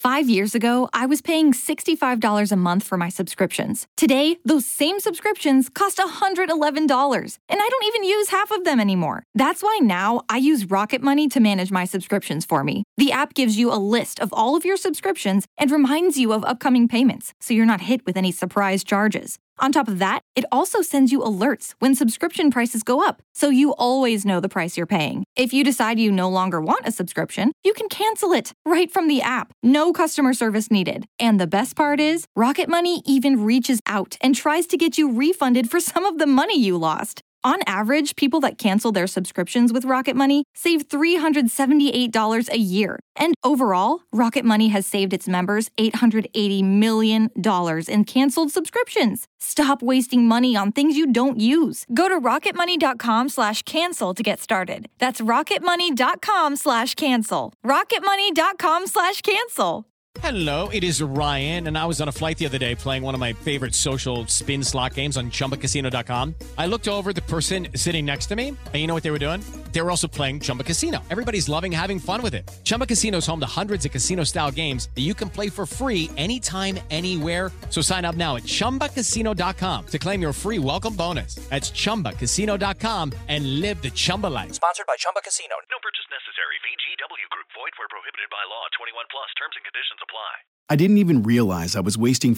5 years ago, I was paying $65 a month for my subscriptions. Today, those same subscriptions cost $111, and I don't even use half of them anymore. That's why now I use Rocket Money to manage my subscriptions for me. The app gives you a list of all of your subscriptions and reminds you of upcoming payments, so you're not hit with any surprise charges. On top of that, it also sends you alerts when subscription prices go up, so you always know the price you're paying. If you decide you no longer want a subscription, you can cancel it right from the app. No customer service needed. And the best part is, Rocket Money even reaches out and tries to get you refunded for some of the money you lost. On average, people that cancel their subscriptions with Rocket Money save $378 a year. And overall, Rocket Money has saved its members $880 million in canceled subscriptions. Stop wasting money on things you don't use. Go to rocketmoney.com/cancel to get started. That's rocketmoney.com/cancel. rocketmoney.com/cancel. Hello, it is Ryan, and I was on a flight the other day playing one of my favorite social spin slot games on ChumbaCasino.com. I looked over at the person sitting next to me, and you know what they were doing? They were also playing Chumba Casino. Everybody's loving having fun with it. Chumba Casino is home to hundreds of casino-style games that you can play for free anytime, anywhere. So sign up now at ChumbaCasino.com to claim your free welcome bonus. That's ChumbaCasino.com and live the Chumba life. Sponsored by Chumba Casino. No purchase necessary. VGW Group. Void where prohibited by law. 21 plus. Terms and conditions apply. I didn't even realize I was wasting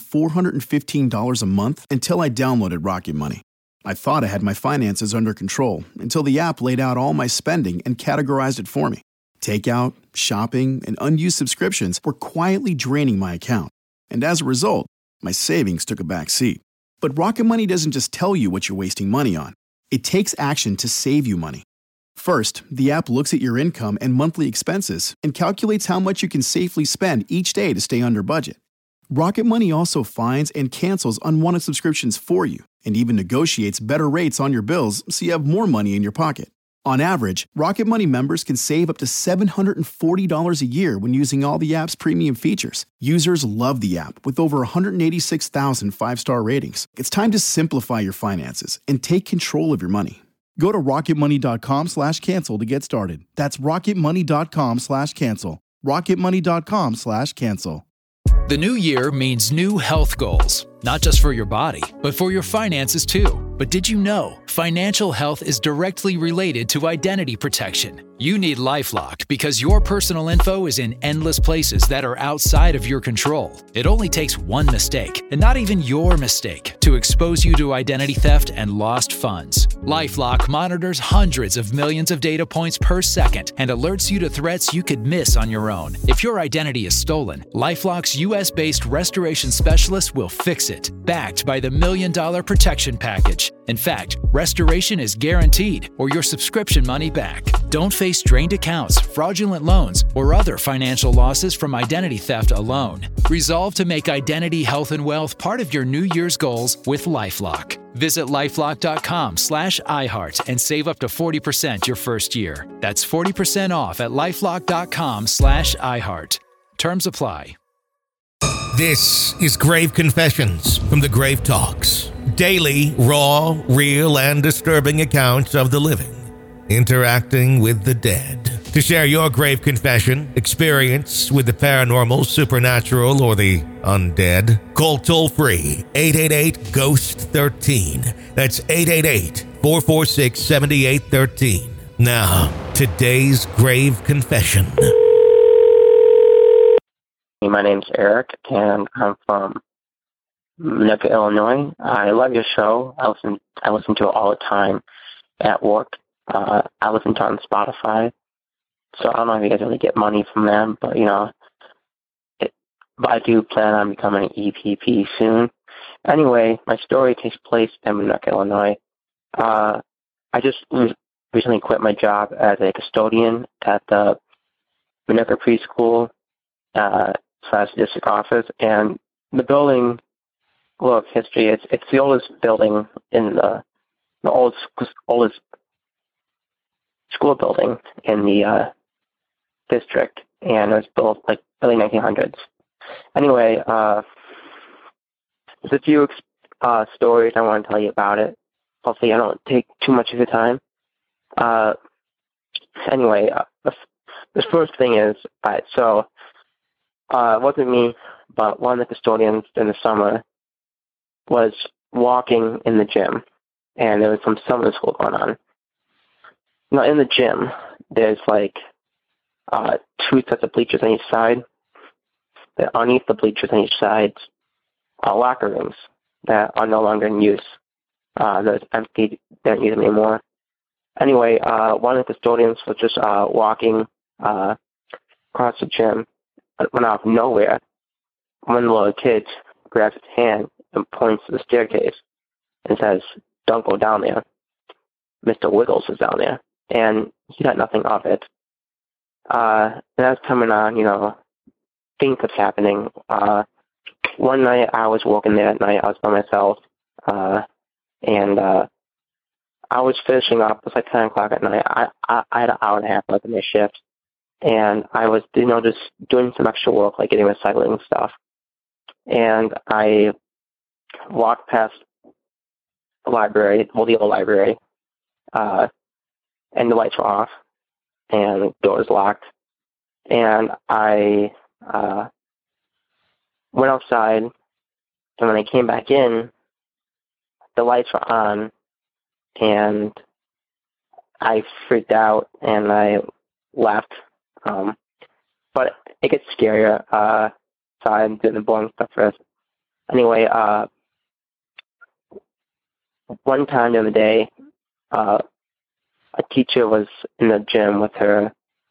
$415 a month until I downloaded Rocket Money. I thought I had my finances under control until the app laid out all my spending and categorized it for me. Takeout, shopping, and unused subscriptions were quietly draining my account. And as a result, my savings took a back seat. But Rocket Money doesn't just tell you what you're wasting money on. It takes action to save you money. First, the app looks at your income and monthly expenses and calculates how much you can safely spend each day to stay under budget. Rocket Money also finds and cancels unwanted subscriptions for you and even negotiates better rates on your bills so you have more money in your pocket. On average, Rocket Money members can save up to $740 a year when using all the app's premium features. Users love the app with over 186,000 five-star ratings. It's time to simplify your finances and take control of your money. Go to rocketmoney.com/cancel to get started. That's rocketmoney.com/cancel. rocketmoney.com/cancel. The new year means new health goals, not just for your body, but for your finances too. But did you know financial health is directly related to identity protection? You need LifeLock because your personal info is in endless places that are outside of your control. It only takes one mistake, and not even your mistake, to expose you to identity theft and lost funds. LifeLock monitors hundreds of millions of data points per second and alerts you to threats you could miss on your own. If your identity is stolen, LifeLock's US-based restoration specialist will fix it, backed by the $1 Million Protection Package. In fact, restoration is guaranteed or your subscription money back. Don't face drained accounts, fraudulent loans, or other financial losses from identity theft alone. Resolve to make identity, health, and wealth part of your New Year's goals with LifeLock. Visit LifeLock.com/iHeart and save up to 40% your first year. That's 40% off at LifeLock.com/iHeart. Terms apply. This is Grave Confessions from the Grave Talks. Daily, raw, real, and disturbing accounts of the living interacting with the dead. To share your grave confession, experience with the paranormal, supernatural, or the undead, call toll-free 888-GHOST-13. That's 888-446-7813. Now, today's grave confession. My name's Eric, and I'm from Minooka, Illinois. I love your show. I listen to it all the time at work. I listen to it on Spotify. So I don't know if you guys really get money from them, but but I do plan on becoming an EPP soon. Anyway, my story takes place in Minooka, Illinois. I just recently quit my job as a custodian at the Minooka preschool / district office, and the building, look, history, it's the oldest building in the oldest school building in the district, and it was built like early 1900s. Anyway, there's a few stories I want to tell you about it. Hopefully I don't take too much of your time. Anyway, the first thing is, so it wasn't me, but one of the custodians in the summer was walking in the gym, and there was some summer school going on. Now, in the gym, there's like 2 sets of bleachers on each side. Underneath the bleachers on each side are locker rooms that are no longer in use. They're empty, they don't use them anymore. Anyway, one of the custodians was just walking across the gym, went out of nowhere. One of the little kids grabs his hand and points to the staircase and says, "Don't go down there. Mr. Wiggles is down there." And he got nothing of it. And that's coming on, things that's happening. One night I was working there at night. I was by myself. And I was finishing up. It was like 10 o'clock at night. I had an hour and a half left in my shift. And I was, just doing some extra work, like getting recycling stuff. And I walked past the library, the old library, and the lights were off, and the door was locked. And I went outside, and when I came back in, the lights were on, and I freaked out, and I left. But it gets scarier, so I'm doing the boring stuff first. Anyway, one time during the day, a teacher was in the gym with her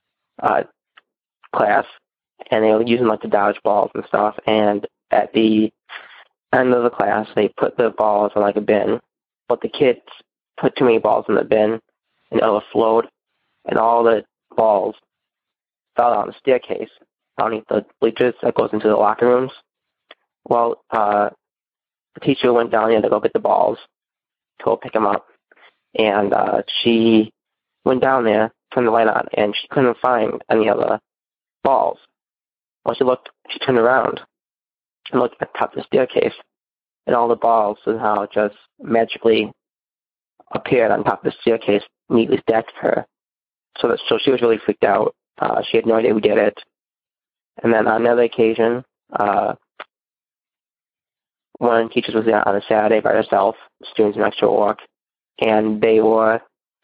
class, and they were using like the dodgeballs and stuff, and at the end of the class, they put the balls in like a bin, but the kids put too many balls in the bin, and it overflowed, and all the balls fell down the staircase underneath the bleachers that goes into the locker rooms. Well, the teacher went down there to go get the balls, to go pick them up, and she went down there, turned the light on, and she couldn't find any of the balls. Well, she turned around and looked at the top of the staircase, and all the balls somehow just magically appeared on top of the staircase, neatly stacked for her. So she was really freaked out. She had no idea who did it. And then on another occasion, one of the teachers was there on a Saturday by herself, doing some extra work, and they were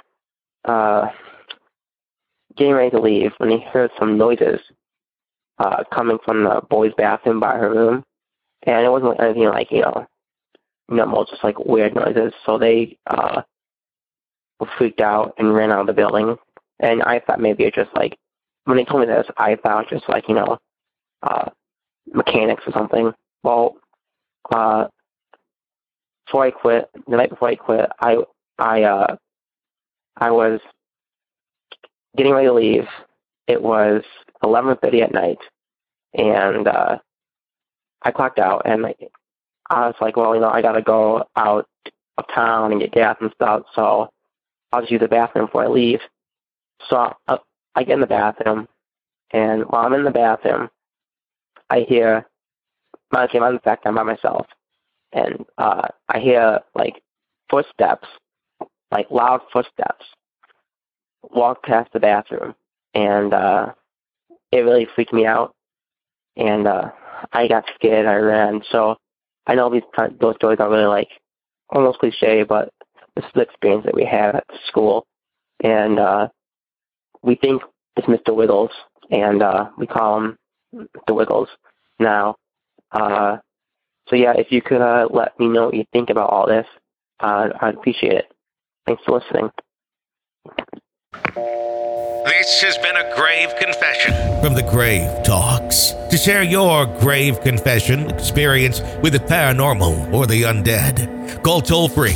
getting ready to leave when they heard some noises coming from the boys' bathroom by her room. And it wasn't anything like, normal, just like weird noises. So they were freaked out and ran out of the building. And I thought maybe it just like, when they told me this, I thought just like, mechanics or something. Well, before I quit, the night before I quit, I was getting ready to leave. It was 11:30 at night, and I clocked out, and I was like, well, I gotta go out of town and get gas and stuff, so I'll just use the bathroom before I leave. So I get in the bathroom, and while I'm in the bathroom, I hear, in fact, I'm by myself, and I hear, like, footsteps, like loud footsteps, walk past the bathroom, and it really freaked me out, and I got scared, I ran. So I know those stories are really, like, almost cliche, but this is the experience that we have at school, and we think it's Mr. Wiggles, and we call him Mr. Wiggles now. So yeah, if you could let me know what you think about all this, I'd appreciate it. Thanks for listening. This has been a grave confession from the Grave Talks. To share your grave confession experience with the paranormal or the undead, call toll-free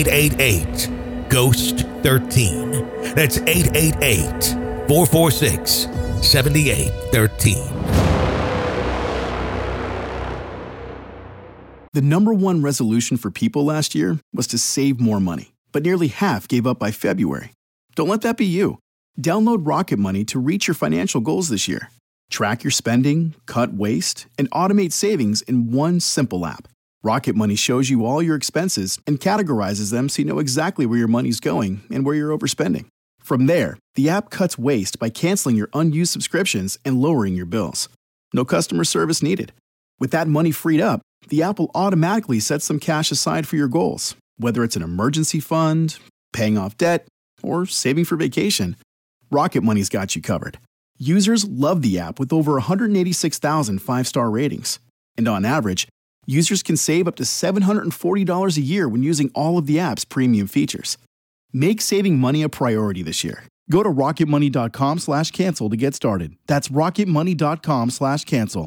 888-GHOST-13. That's 888-446-7813. The number one resolution for people last year was to save more money, but nearly half gave up by February. Don't let that be you. Download Rocket Money to reach your financial goals this year. Track your spending, cut waste, and automate savings in one simple app. Rocket Money shows you all your expenses and categorizes them so you know exactly where your money's going and where you're overspending. From there, the app cuts waste by canceling your unused subscriptions and lowering your bills. No customer service needed. With that money freed up, the app will automatically set some cash aside for your goals, whether it's an emergency fund, paying off debt, or saving for vacation. Rocket Money's got you covered. Users love the app with over 186,000 five-star ratings. And on average, users can save up to $740 a year when using all of the app's premium features. Make saving money a priority this year. Go to rocketmoney.com/cancel to get started. That's rocketmoney.com/cancel.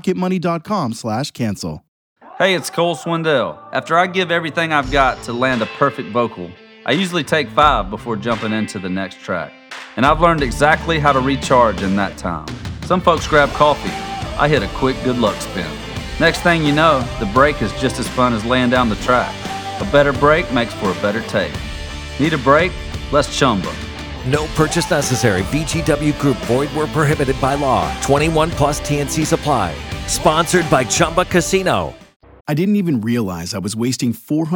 rocketmoney.com/cancel. Hey, it's Cole Swindell. After I give everything I've got to land a perfect vocal, I usually take 5 before jumping into the next track. And I've learned exactly how to recharge in that time. Some folks grab coffee. I hit a quick good luck spin. Next thing you know, the break is just as fun as laying down the track. A better break makes for a better take. Need a break? Let's Chumba. No purchase necessary. VGW Group. Void where prohibited by law. 21 plus TNCs apply. Sponsored by Chumba Casino. I didn't even realize I was wasting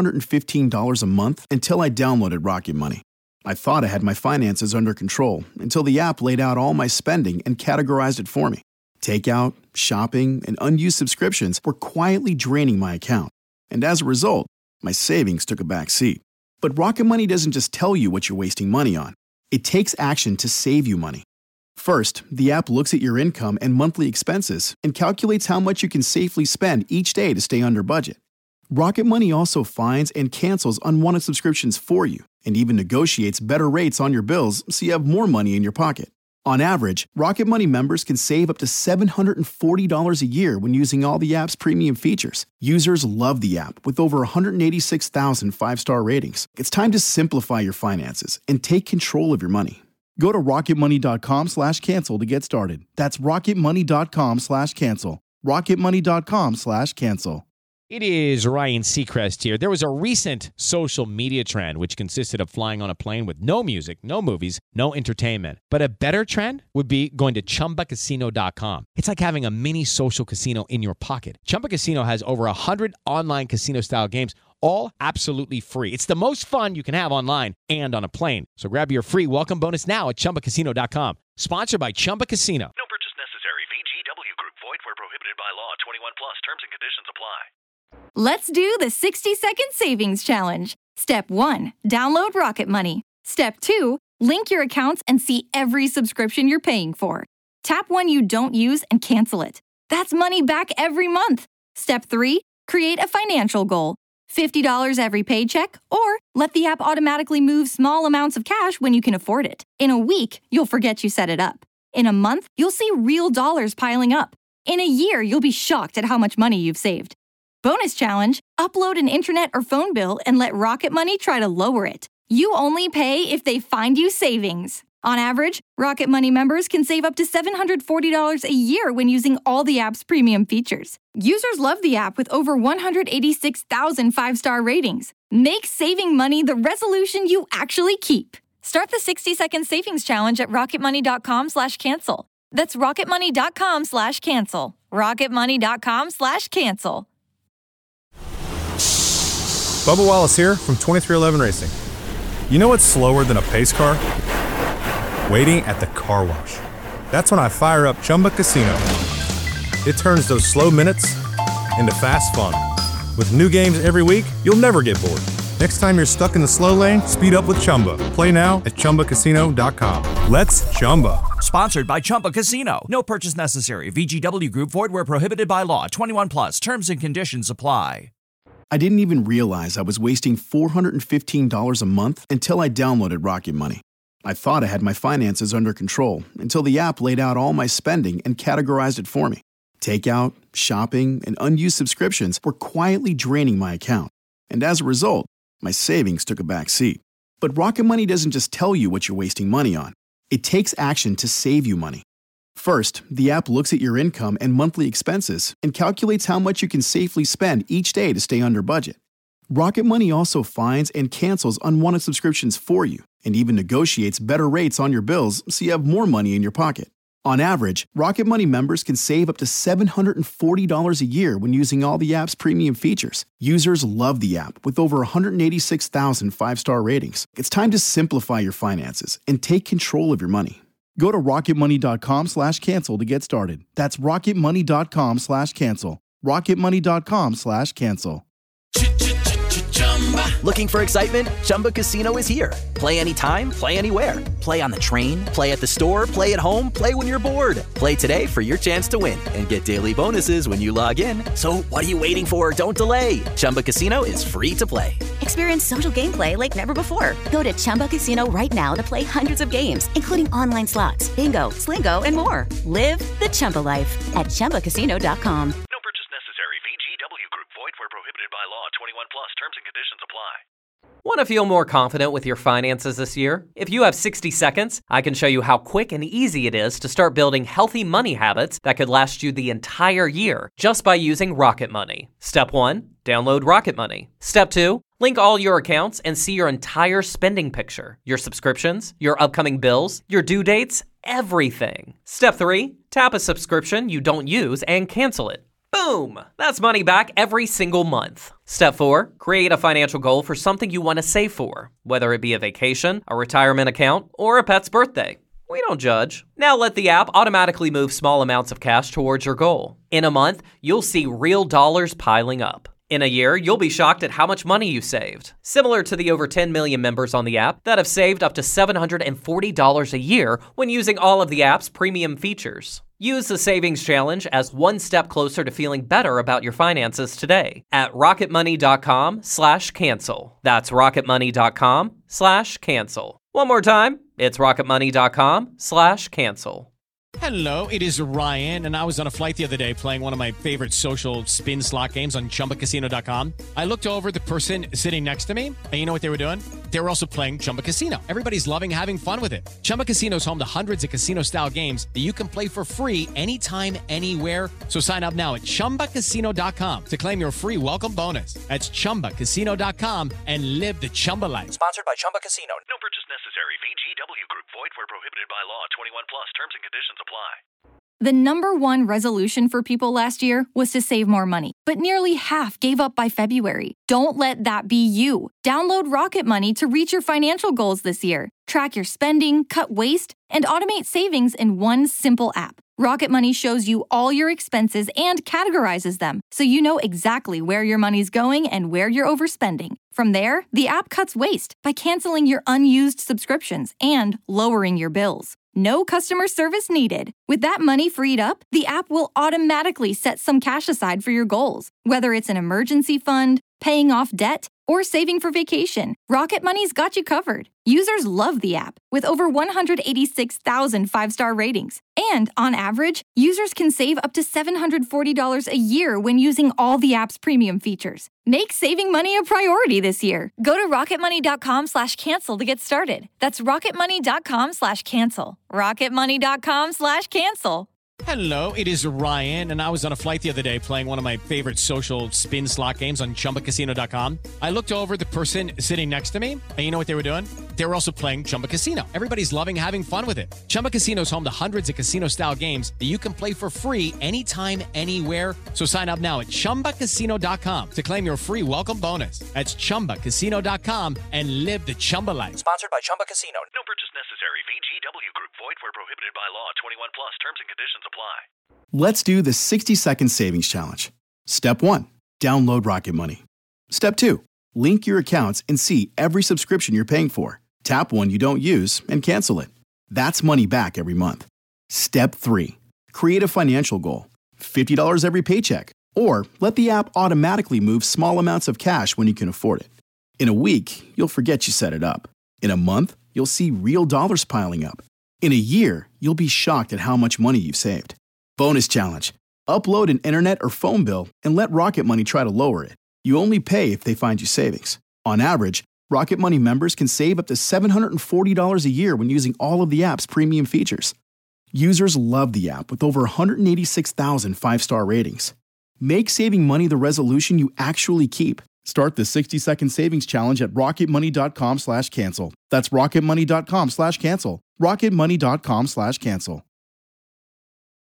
$415 a month until I downloaded Rocket Money. I thought I had my finances under control until the app laid out all my spending and categorized it for me. Takeout, shopping, and unused subscriptions were quietly draining my account. And as a result, my savings took a back seat. But Rocket Money doesn't just tell you what you're wasting money on. It takes action to save you money. First, the app looks at your income and monthly expenses and calculates how much you can safely spend each day to stay under budget. Rocket Money also finds and cancels unwanted subscriptions for you and even negotiates better rates on your bills so you have more money in your pocket. On average, Rocket Money members can save up to $740 a year when using all the app's premium features. Users love the app with over 186,000 five-star ratings. It's time to simplify your finances and take control of your money. Go to rocketmoney.com/cancel to get started. That's rocketmoney.com/cancel. rocketmoney.com/cancel. It is Ryan Seacrest here. There was a recent social media trend which consisted of flying on a plane with no music, no movies, no entertainment. But a better trend would be going to ChumbaCasino.com. It's like having a mini social casino in your pocket. Chumba Casino has over 100 online casino-style games, all absolutely free. It's the most fun you can have online and on a plane. So grab your free welcome bonus now at ChumbaCasino.com. Sponsored by Chumba Casino. No purchase necessary. VGW Group. Void where prohibited by law. 21 plus. Terms and conditions apply. Let's do the 60-second savings challenge. Step 1, download Rocket Money. Step 2, link your accounts and see every subscription you're paying for. Tap one you don't use and cancel it. That's money back every month. Step 3, create a financial goal. $50 every paycheck, or let the app automatically move small amounts of cash when you can afford it. In a week, you'll forget you set it up. In a month, you'll see real dollars piling up. In a year, you'll be shocked at how much money you've saved. Bonus challenge, upload an internet or phone bill and let Rocket Money try to lower it. You only pay if they find you savings. On average, Rocket Money members can save up to $740 a year when using all the app's premium features. Users love the app with over 186,000 five-star ratings. Make saving money the resolution you actually keep. Start the 60-second savings challenge at rocketmoney.com/cancel. That's rocketmoney.com/cancel. rocketmoney.com/cancel. Bubba Wallace here from 2311 Racing. You know what's slower than a pace car? Waiting at the car wash. That's when I fire up Chumba Casino. It turns those slow minutes into fast fun. With new games every week, you'll never get bored. Next time you're stuck in the slow lane, speed up with Chumba. Play now at ChumbaCasino.com. Let's Chumba. Sponsored by Chumba Casino. No purchase necessary. VGW Group. Void where prohibited by law. 21 plus. Terms and conditions apply. I didn't even realize I was wasting $415 a month until I downloaded Rocket Money. I thought I had my finances under control until the app laid out all my spending and categorized it for me. Takeout, shopping, and unused subscriptions were quietly draining my account. And as a result, my savings took a back seat. But Rocket Money doesn't just tell you what you're wasting money on. It takes action to save you money. First, the app looks at your income and monthly expenses and calculates how much you can safely spend each day to stay under budget. Rocket Money also finds and cancels unwanted subscriptions for you and even negotiates better rates on your bills so you have more money in your pocket. On average, Rocket Money members can save up to $740 a year when using all the app's premium features. Users love the app with over 186,000 five-star ratings. It's time to simplify your finances and take control of your money. Go to rocketmoney.com/cancel to get started. That's rocketmoney.com/cancel. rocketmoney.com/cancel. Looking for excitement? Chumba Casino is here. Play anytime, play anywhere. Play on the train, play at the store, play at home, play when you're bored. Play today for your chance to win and get daily bonuses when you log in. So what are you waiting for? Don't delay. Chumba Casino is free to play. Experience social gameplay like never before. Go to Chumba Casino right now to play hundreds of games, including online slots, bingo, Slingo, and more. Live the Chumba life at ChumbaCasino.com. No purchase necessary. VGW Group. Void where prohibited by law. 21 plus. Terms and conditions apply. Want to feel more confident with your finances this year? If you have 60 seconds, I can show you how quick and easy it is to start building healthy money habits that could last you the entire year just by using Rocket Money. Step 1, download Rocket Money. Step 2, link all your accounts and see your entire spending picture, your subscriptions, your upcoming bills, your due dates, everything. Step 3, tap a subscription you don't use and cancel it. Boom! That's money back every single month. Step 4, create a financial goal for something you want to save for, whether it be a vacation, a retirement account, or a pet's birthday. We don't judge. Now let the app automatically move small amounts of cash towards your goal. In a month, you'll see real dollars piling up. In a year, you'll be shocked at how much money you saved. Similar to the over 10 million members on the app that have saved up to $740 a year when using all of the app's premium features. Use the Savings Challenge as one step closer to feeling better about your finances today at rocketmoney.com/cancel. That's rocketmoney.com/cancel. One more time, it's rocketmoney.com/cancel. Hello, it is Ryan, and I was on a flight the other day playing one of my favorite social spin slot games on ChumbaCasino.com. I looked over at the person sitting next to me, and you know what they were doing? They were also playing Chumba Casino. Everybody's loving having fun with it. Chumba Casino is home to hundreds of casino-style games that you can play for free anytime, anywhere. So sign up now at ChumbaCasino.com to claim your free welcome bonus. That's ChumbaCasino.com and live the Chumba life. Sponsored by Chumba Casino. No purchase necessary. VGW Group. Void where prohibited by law. 21 plus. Terms and conditions apply. The number one resolution for people last year was to save more money, but nearly half gave up by February. Don't let that be you. Download Rocket Money to reach your financial goals this year. Track your spending, cut waste, and automate savings in one simple app. Rocket Money shows you all your expenses and categorizes them, so you know exactly where your money's going and where you're overspending. From there, the app cuts waste by canceling your unused subscriptions and lowering your bills. No customer service needed. With that money freed up, the app will automatically set some cash aside for your goals. Whether it's an emergency fund, paying off debt, or saving for vacation, Rocket Money's got you covered. Users love the app, with over 186,000 five-star ratings. And on average, users can save up to $740 a year when using all the app's premium features. Make saving money a priority this year. Go to rocketmoney.com/cancel to get started. That's rocketmoney.com/cancel. rocketmoney.com/cancel. Hello, it is Ryan, and I was on a flight the other day playing one of my favorite social spin slot games on ChumbaCasino.com. I looked over at the person sitting next to me, and you know what they were doing? They were also playing Chumba Casino. Everybody's loving having fun with it. Chumba Casino is home to hundreds of casino-style games that you can play for free anytime, anywhere. So sign up now at ChumbaCasino.com to claim your free welcome bonus. That's ChumbaCasino.com and live the Chumba life. Sponsored by Chumba Casino. No purchase necessary. VGW Group. Void where prohibited by law. 21 plus. Terms and conditions apply. Let's do the 60-second savings challenge. Step 1, download Rocket Money. Step 2, link your accounts and see every subscription you're paying for. Tap one you don't use and cancel it. That's money back every month. Step 3, create a financial goal. $50 every paycheck. Or let the app automatically move small amounts of cash when you can afford it. In a week, you'll forget you set it up. In a month, you'll see real dollars piling up. In a year, you'll be shocked at how much money you've saved. Bonus challenge. Upload an internet or phone bill and let Rocket Money try to lower it. You only pay if they find you savings. On average, Rocket Money members can save up to $740 a year when using all of the app's premium features. Users love the app with over 186,000 five-star ratings. Make saving money the resolution you actually keep. Start the 60-second savings challenge at rocketmoney.com/cancel. That's rocketmoney.com/cancel. rocketmoney.com/cancel.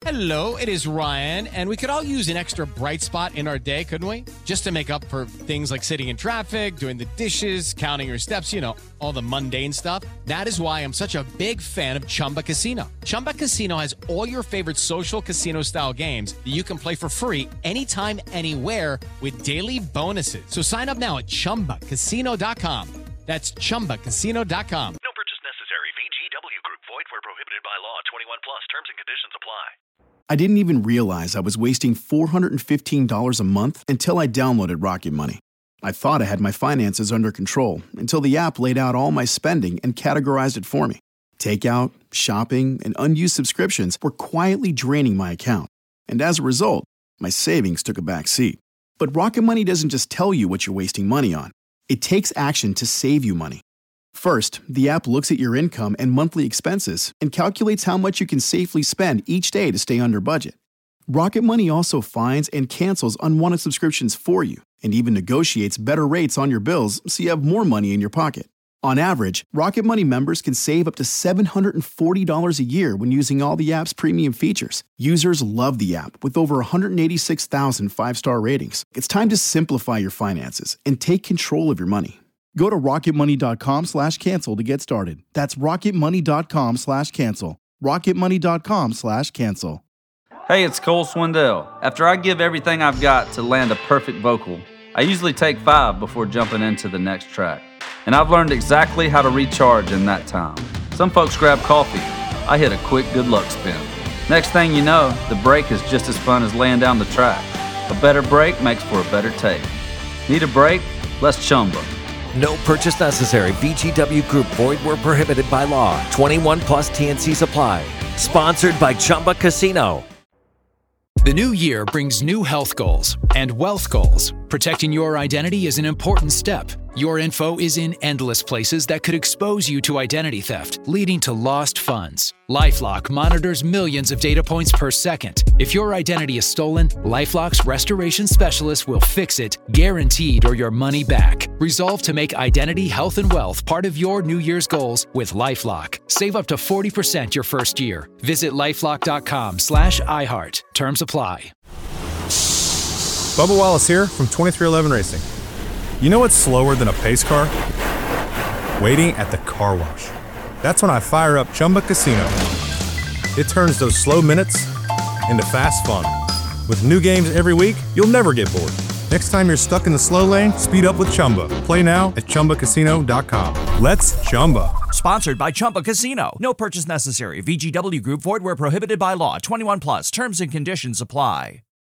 Hello, it is Ryan, and we could all use an extra bright spot in our day, couldn't we? Just to make up for things like sitting in traffic, doing the dishes, counting your steps, you know, all the mundane stuff. That is why I'm such a big fan of Chumba Casino. Chumba Casino has all your favorite social casino-style games that you can play for free anytime, anywhere with daily bonuses. So sign up now at ChumbaCasino.com. That's ChumbaCasino.com. No purchase necessary. VGW Group. Void where prohibited by law. 21 plus. Terms and conditions apply. I didn't even realize I was wasting $415 a month until I downloaded Rocket Money. I thought I had my finances under control until the app laid out all my spending and categorized it for me. Takeout, shopping, and unused subscriptions were quietly draining my account. And as a result, my savings took a back seat. But Rocket Money doesn't just tell you what you're wasting money on. It takes action to save you money. First, the app looks at your income and monthly expenses and calculates how much you can safely spend each day to stay under budget. Rocket Money also finds and cancels unwanted subscriptions for you and even negotiates better rates on your bills so you have more money in your pocket. On average, Rocket Money members can save up to $740 a year when using all the app's premium features. Users love the app with over 186,000 five-star ratings. It's time to simplify your finances and take control of your money. Go to rocketmoney.com/cancel to get started. That's rocketmoney.com/cancel. rocketmoney.com/cancel. Hey, it's Cole Swindell. After I give everything I've got to land a perfect vocal, I usually take 5 before jumping into the next track. And I've learned exactly how to recharge in that time. Some folks grab coffee. I hit a quick good luck spin. Next thing you know, the break is just as fun as laying down the track. A better break makes for a better take. Need a break? Let's Chumba. No purchase necessary. VGW Group. Void where prohibited by law. 21 plus TNC Supply. Sponsored by Chumba Casino. The new year brings new health goals and wealth goals. Protecting your identity is an important step. Your info is in endless places that could expose you to identity theft, leading to lost funds. LifeLock monitors millions of data points per second. If your identity is stolen, LifeLock's restoration specialist will fix it, guaranteed, or your money back. Resolve to make identity, health, and wealth part of your New Year's goals with LifeLock. Save up to 40% your first year. Visit LifeLock.com/iHeart. Terms apply. Bubba Wallace here from 2311 Racing. You know what's slower than a pace car? Waiting at the car wash. That's when I fire up Chumba Casino. It turns those slow minutes into fast fun. With new games every week, you'll never get bored. Next time you're stuck in the slow lane, speed up with Chumba. Play now at ChumbaCasino.com. Let's Chumba. Sponsored by Chumba Casino. No purchase necessary. VGW Group. Void where prohibited by law. 21 plus. Terms and conditions apply.